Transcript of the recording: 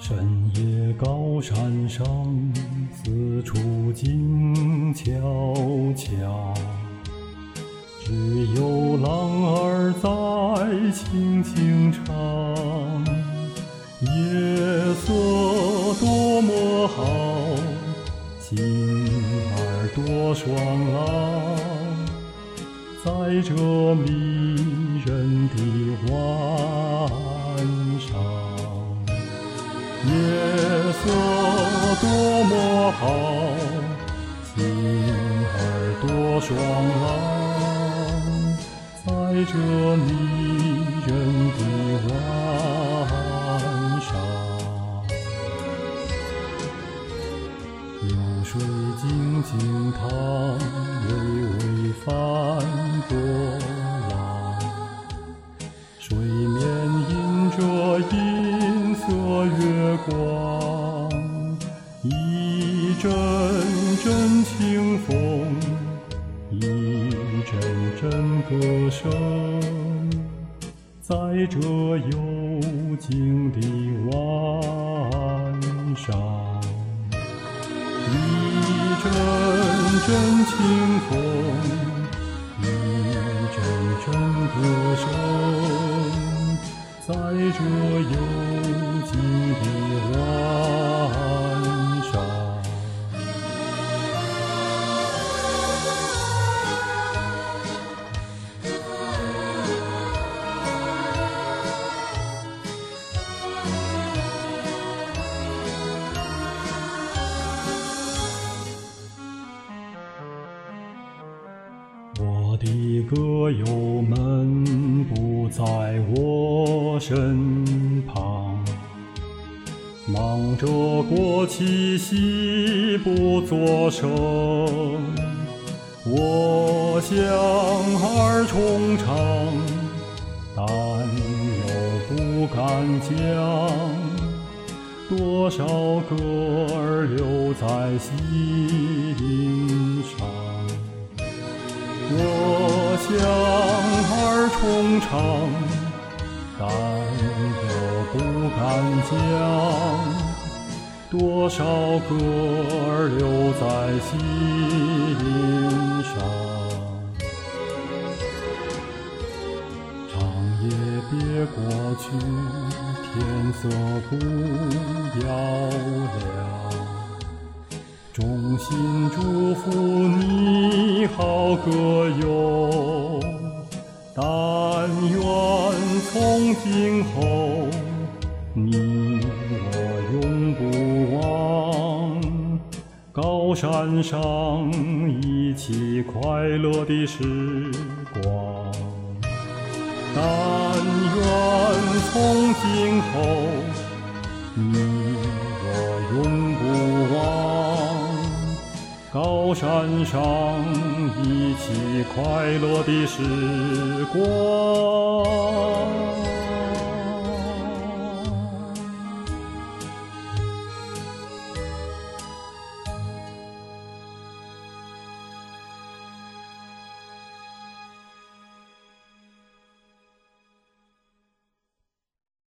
深夜高山上，四处静悄悄，只有浪儿在轻轻唱。夜色多么好，心儿多爽朗，在这迷人的晚上。夜色多么好，心儿多爽朗，在这迷人的晚上。流水静静淌，微微泛波浪，水面映着银色月光，一阵阵清风，一阵阵歌声，在这幽静的晚上。一阵阵清风，一阵阵歌声，在这幽静的晚上。我的歌友们不在我身旁，忙着过七夕不作声。我想儿衷肠，但又不敢讲，多少歌儿留在心上。我想儿衷肠，但又不敢讲，多少歌儿留在心上。长夜别过去，天色不要了，衷心祝福你好歌友，但愿从今后你我永不忘，高山上一起快乐的时光。但愿从今后你我永不忘，高山上一起快乐的时光。